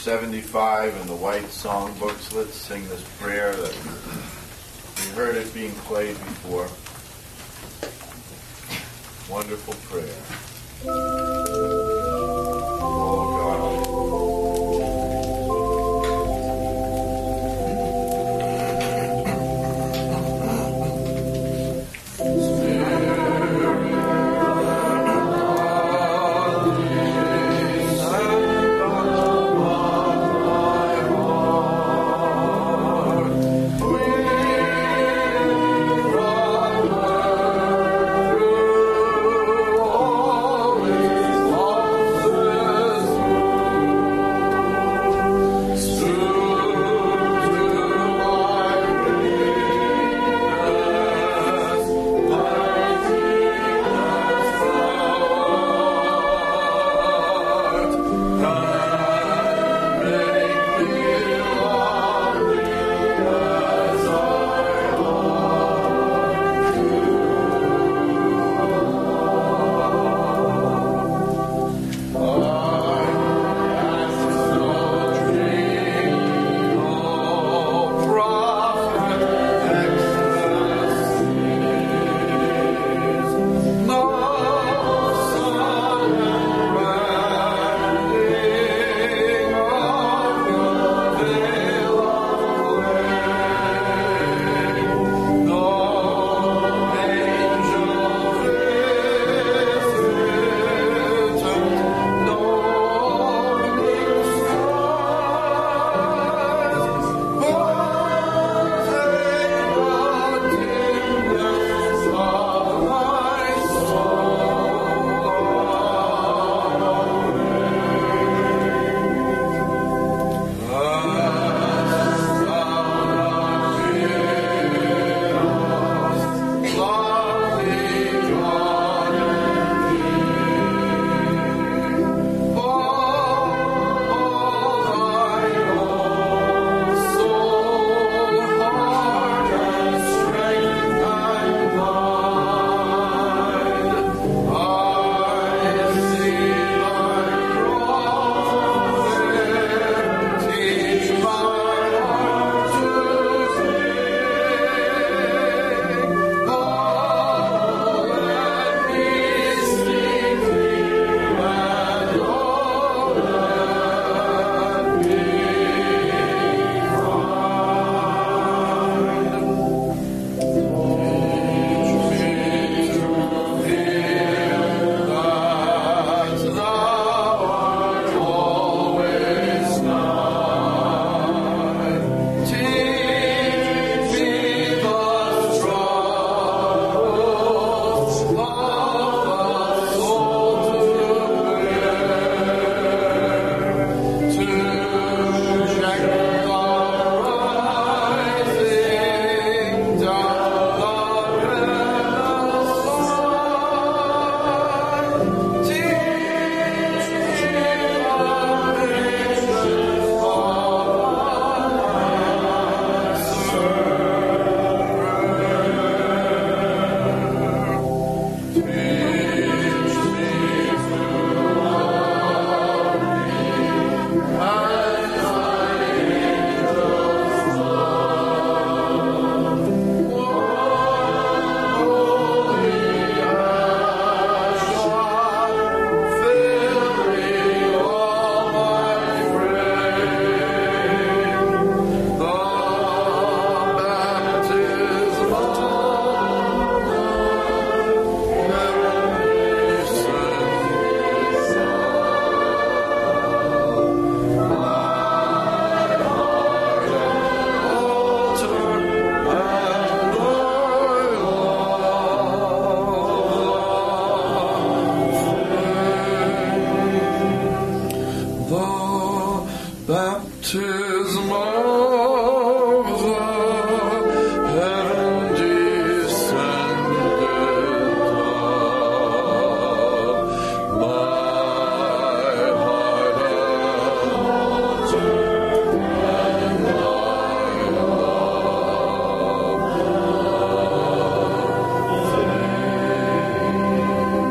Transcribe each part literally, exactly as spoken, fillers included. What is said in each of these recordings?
seventy-five in the white songbooks. Let's sing this prayer that we heard it being played before. Wonderful prayer. Oh God.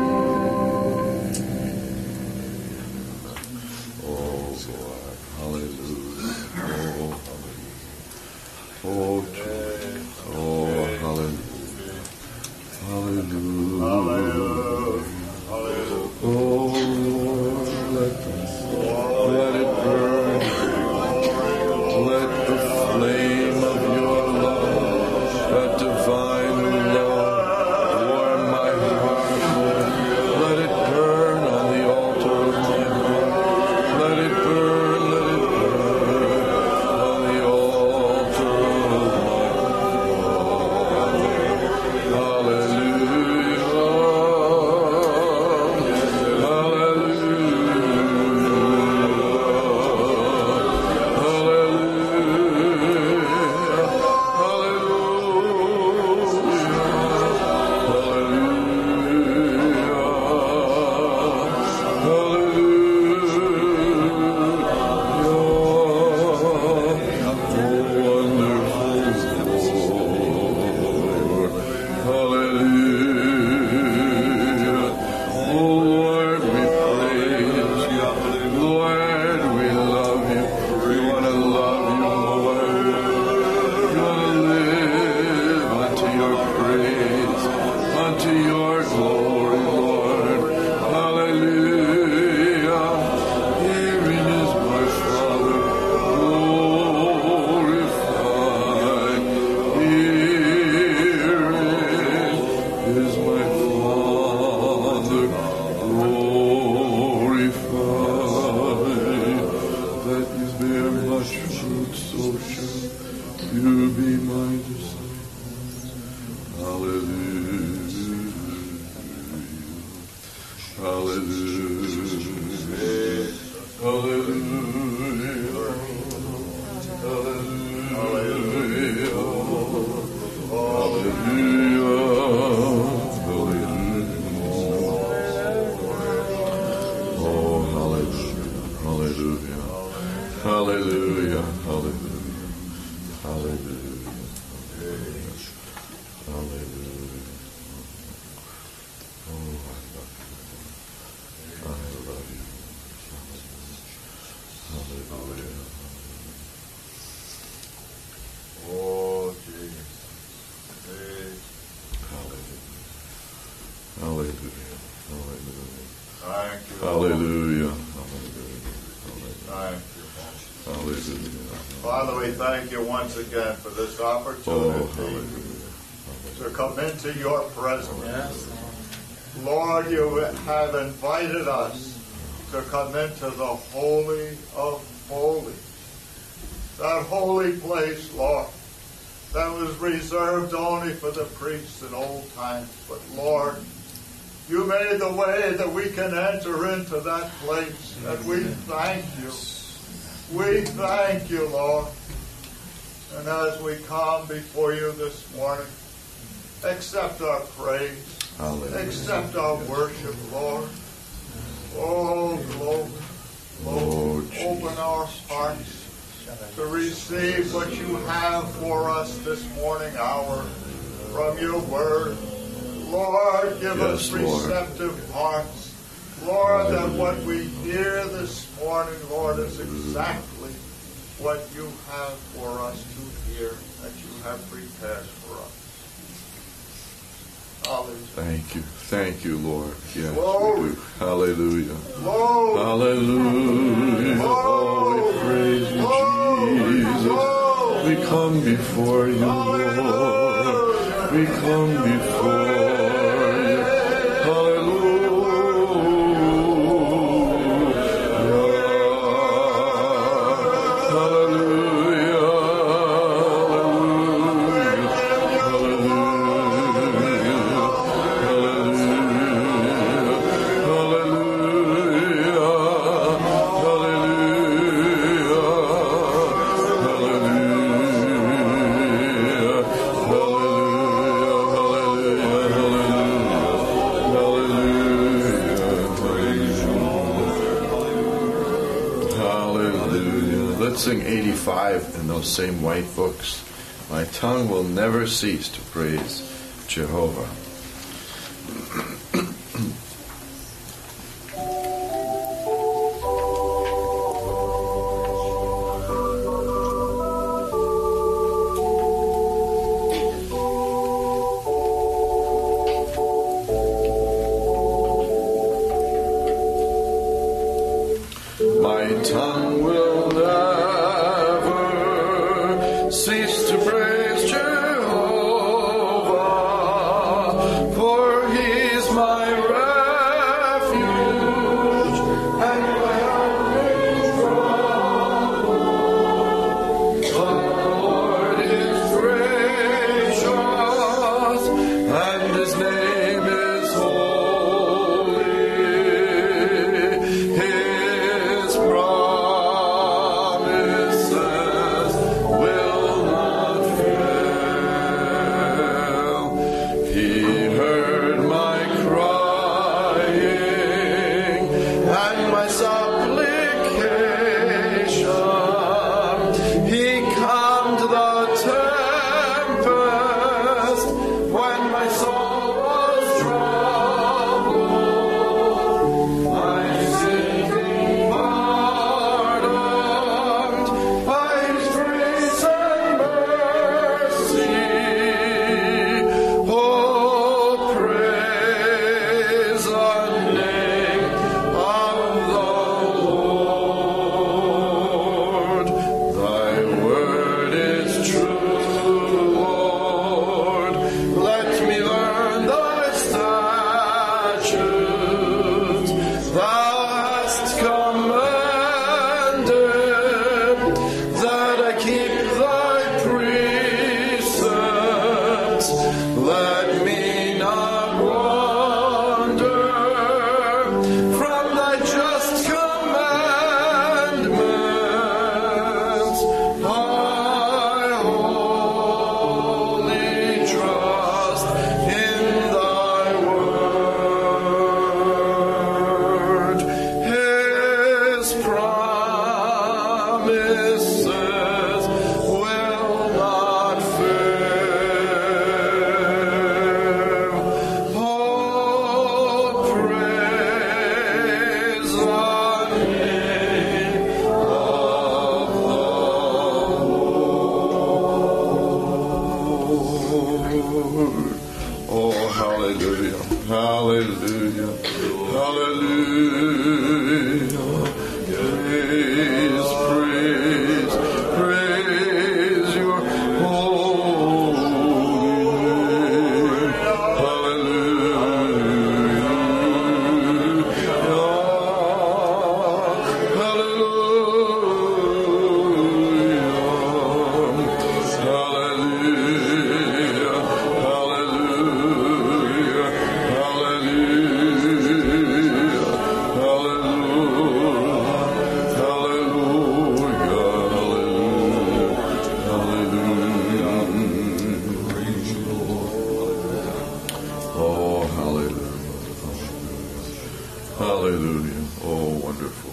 Hallelujah. bear much fruit, so shall you be my disciples. Hallelujah. Hallelujah. Hallelujah. Hallelujah. Hallelujah, hallelujah, hallelujah, hallelujah. Oh, I love you. I love you. Hallelujah. Oh, Jesus. Hallelujah. Hallelujah. Hallelujah. Thank you. Hallelujah. Hallelujah. Thank you. Hallelujah. Father, we thank you once again for this opportunity Oh, hallelujah. to come into your presence. Yes. Lord, you have invited us to come into the Holy of Holies. That holy place, Lord, that was reserved only for the priests in old times. But Lord, you made the way that we can enter into that place, and we thank you. We thank you, Lord. And as we come before you this morning, accept our praise. Hallelujah. Accept our worship, Lord. Oh, glory. Oh, Open our hearts to receive what you have for us this morning hour from your word. Lord, give Yes, us Lord. receptive hearts. Lord, that what we hear this morning, Lord, is exactly what you have for us to hear, that you have prepared for us. Hallelujah. Thank you. Thank you, Lord. Yes, Glory. we do. Hallelujah. Glory. Hallelujah. Glory. Oh, we praise you, Glory. Jesus. Glory. We come before you, Lord. We come before you. Sing eighty-five in those same white books. My tongue will never cease to praise Jehovah. My tongue will never cease to praise Jehovah, for He is Hallelujah. Hallelujah. Praise, praise, praise your holy name. Hallelujah. Hallelujah. Oh, wonderful.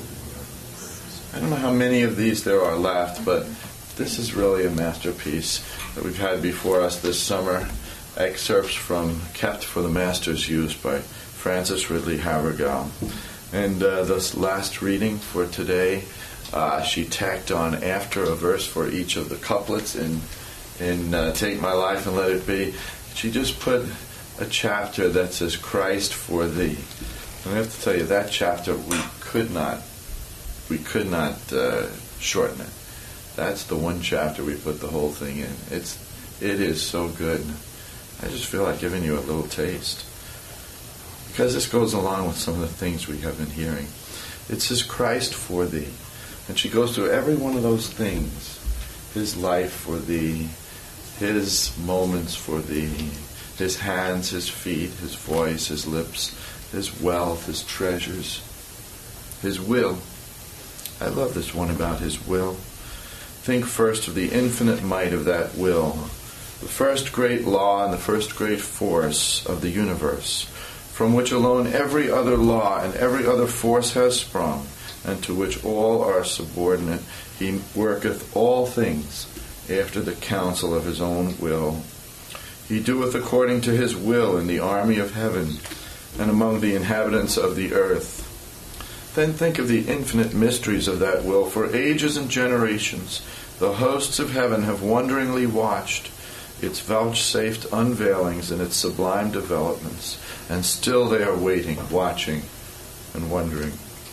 I don't know how many of these there are left, but this is really a masterpiece that we've had before us this summer. Excerpts from Kept for the Master's Use by Frances Ridley Havergal. And uh, this last reading for today, uh, she tacked on after a verse for each of the couplets in, in uh, Take My Life and Let It Be. She just put a chapter that says Christ for Thee. And I have to tell you, that chapter we could not, we could not uh, shorten it. That's the one chapter we put the whole thing in. It's, it is so good. I just feel like giving you a little taste, because this goes along with some of the things we have been hearing. It says Christ for Thee, and she goes through every one of those things: His life for Thee, His moments for Thee, His hands, His feet, His voice, His lips, His wealth, His treasures, His will. I love this one about His will. Think first of the infinite might of that will, the first great law and the first great force of the universe, from which alone every other law and every other force has sprung, and to which all are subordinate. He worketh all things after the counsel of His own will. He doeth according to His will in the army of heaven and among the inhabitants of the earth. Then think of the infinite mysteries of that will. For ages and generations the hosts of heaven have wonderingly watched its vouchsafed unveilings and its sublime developments, and still they are waiting, watching, and wondering.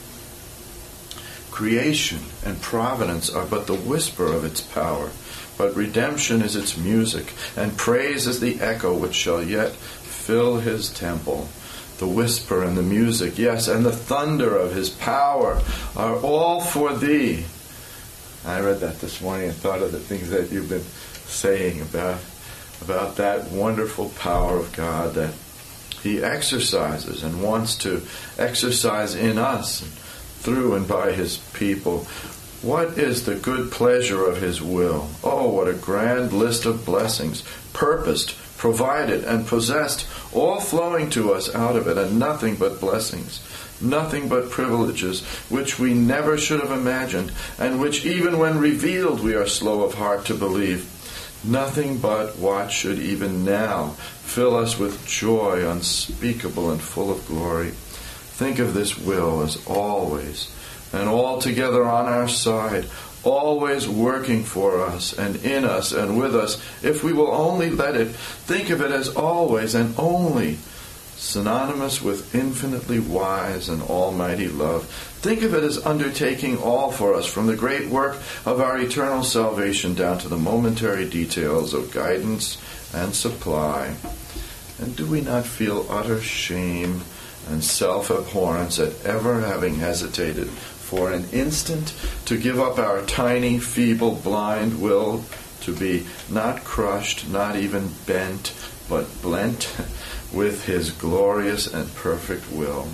Creation and providence are but the whisper of its power, but redemption is its music, and praise is the echo which shall yet fill His temple. The whisper and the music, yes, and the thunder of His power are all for Thee. I read that this morning and thought of the things that you've been saying about, about that wonderful power of God that He exercises and wants to exercise in us, through and by His people. What is the good pleasure of His will? Oh, what a grand list of blessings, purposed, provided, and possessed, all flowing to us out of it, and nothing but blessings, nothing but privileges, which we never should have imagined, and which even when revealed we are slow of heart to believe. Nothing but what should even now fill us with joy unspeakable and full of glory. Think of this will as always and altogether on our side, always working for us and in us and with us, if we will only let it. Think of it as always and only, synonymous with infinitely wise and almighty love. Think of it as undertaking all for us, from the great work of our eternal salvation down to the momentary details of guidance and supply. And do we not feel utter shame and self-abhorrence at ever having hesitated for an instant to give up our tiny, feeble, blind will to be not crushed, not even bent, but blent with His glorious and perfect will?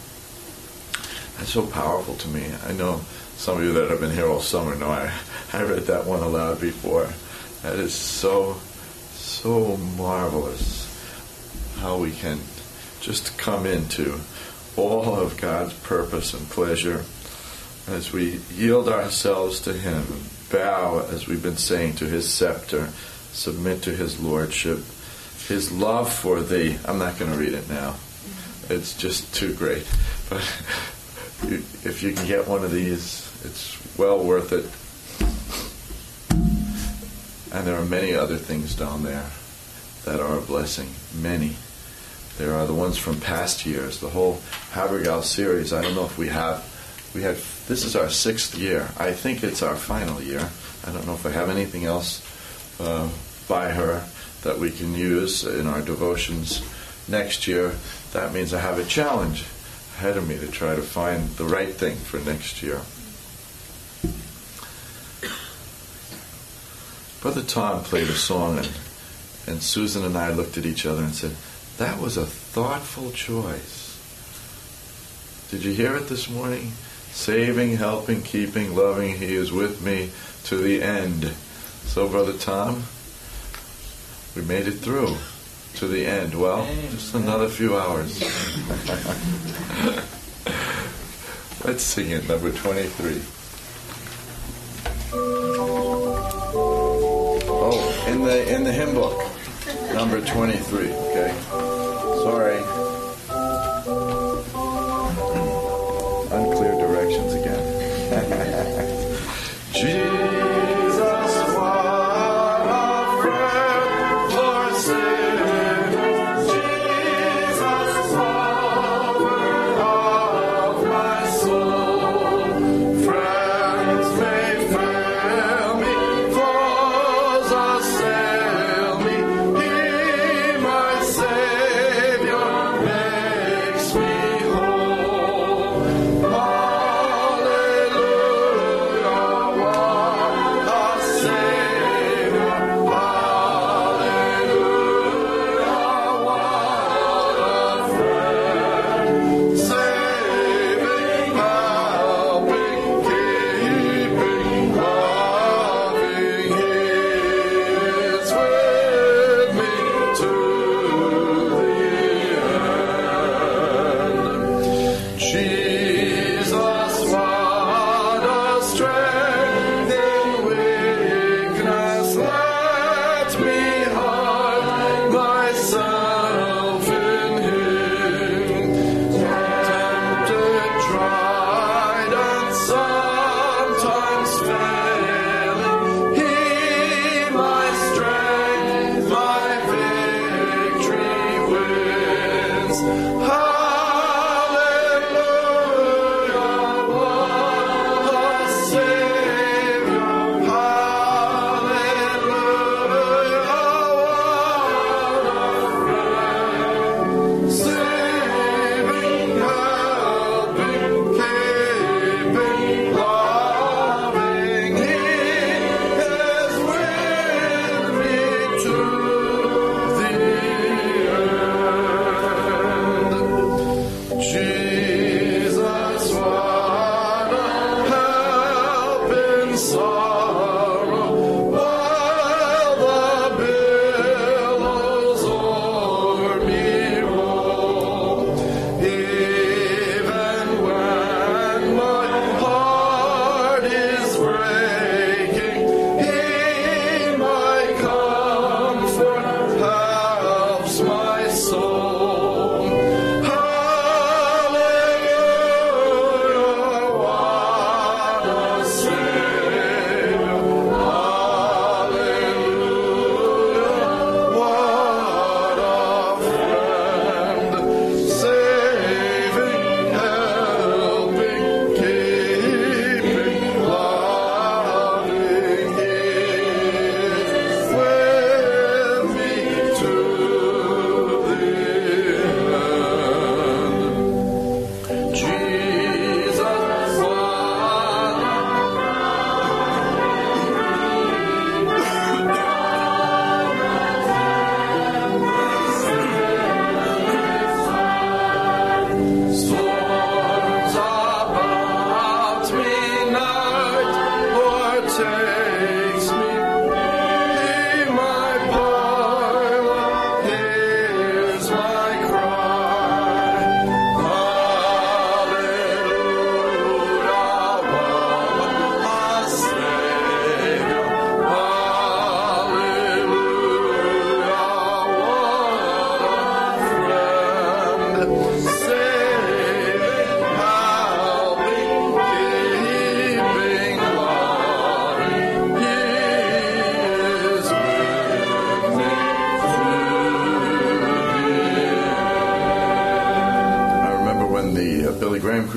That's so powerful to me. I know some of you that have been here all summer know I, I read that one aloud before. That is so, so marvelous how we can just come into all of God's purpose and pleasure as we yield ourselves to Him, bow, as we've been saying, to His scepter, submit to His lordship, His love for Thee. I'm not going to read it now. It's just too great. But you, if you can get one of these, it's well worth it. And there are many other things down there that are a blessing. Many. There are the ones from past years, the whole Havergal series. I don't know if we have, we had, this is our sixth year. I think it's our final year. I don't know if I have anything else uh, by her that we can use in our devotions next year. That means I have a challenge ahead of me to try to find the right thing for next year. Brother Tom played a song, and, and Susan and I looked at each other and said, that was a thoughtful choice. Did you hear it this morning? Saving, helping, keeping, loving, He is with me to the end. So, Brother Tom, we made it through to the end. Well, just another few hours. Let's sing it, number twenty-three. Oh, in the in the hymn book, number twenty-three. Okay, sorry. Unclear directions again. Jesus, what a friend for sinners. Jesus, lover of my soul. Friends may fail me, foes assail me. He, my Savior,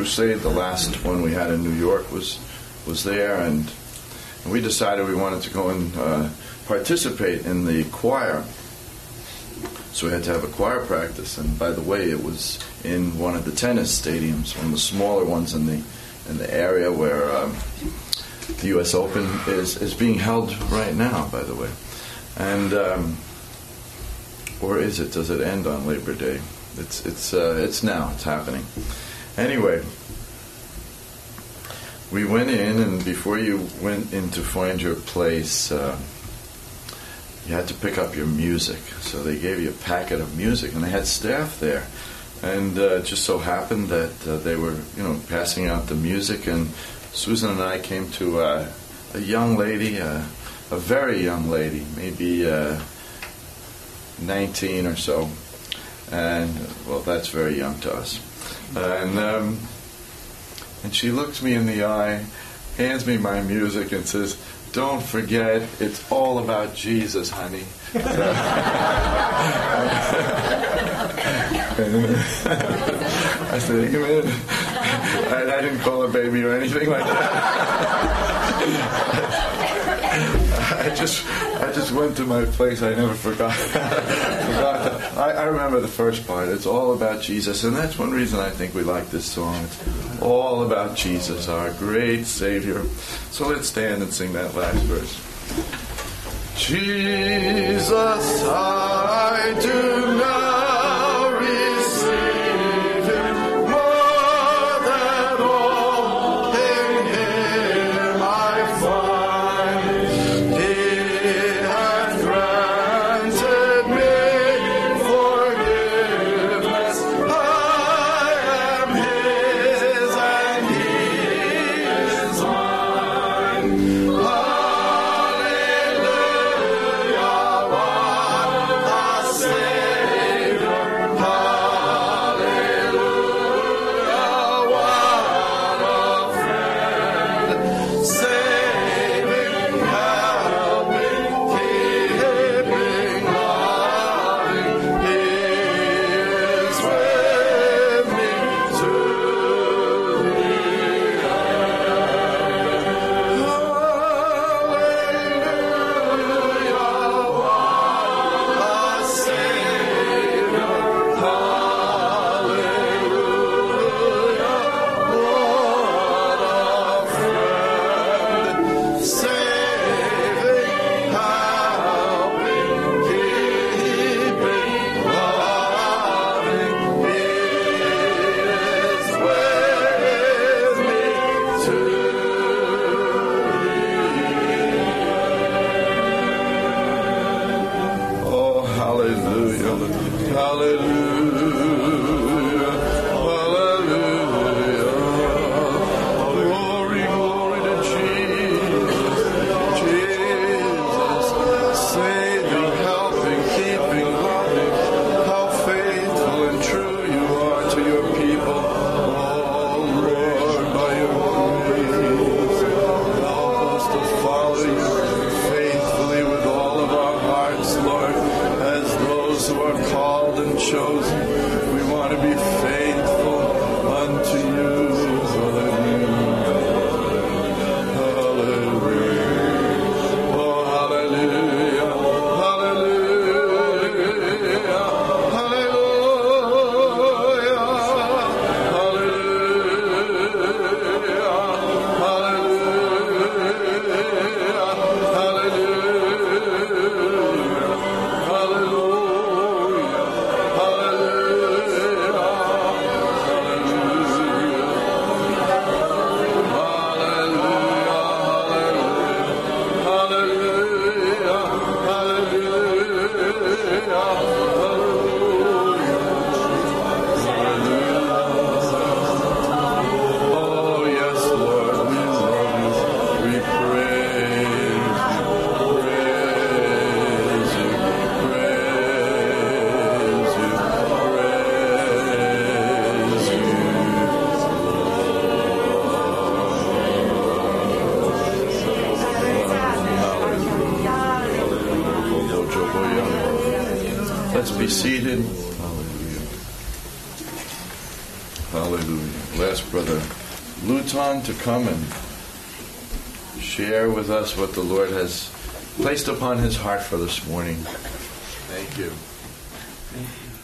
crusade, the last one we had in New York was was there, and, and we decided we wanted to go and uh, participate in the choir. So we had to have a choir practice, and by the way, it was in one of the tennis stadiums, one of the smaller ones in the in the area where um, the U S Open is, is being held right now, by the way. And um, or is it? Does it end on Labor Day? It's it's uh, it's now. It's happening. Anyway, we went in, and before you went in to find your place, uh, you had to pick up your music. So they gave you a packet of music, and they had staff there. And uh, it just so happened that uh, they were, you know, passing out the music, and Susan and I came to uh, a young lady, uh, a very young lady, maybe uh, nineteen or so, and well, that's very young to us. And um, and she looks me in the eye, hands me my music, and says, "Don't forget, it's all about Jesus, honey." I said, "Amen." I, I didn't call her baby or anything like that. I just, I just went to my place. I never forgot. forgot that. I, I remember the first part. It's all about Jesus, and that's one reason I think we like this song. It's all about Jesus, our great Savior. So let's stand and sing that last verse. Jesus, I do now receive Him more than all. In Him I find He hath granted me forgiveness. I am His and He is mine. Let's be seated. Hallelujah. We'll ask Brother Luton to come and share with us what the Lord has placed upon his heart for this morning. Thank you. Thank you.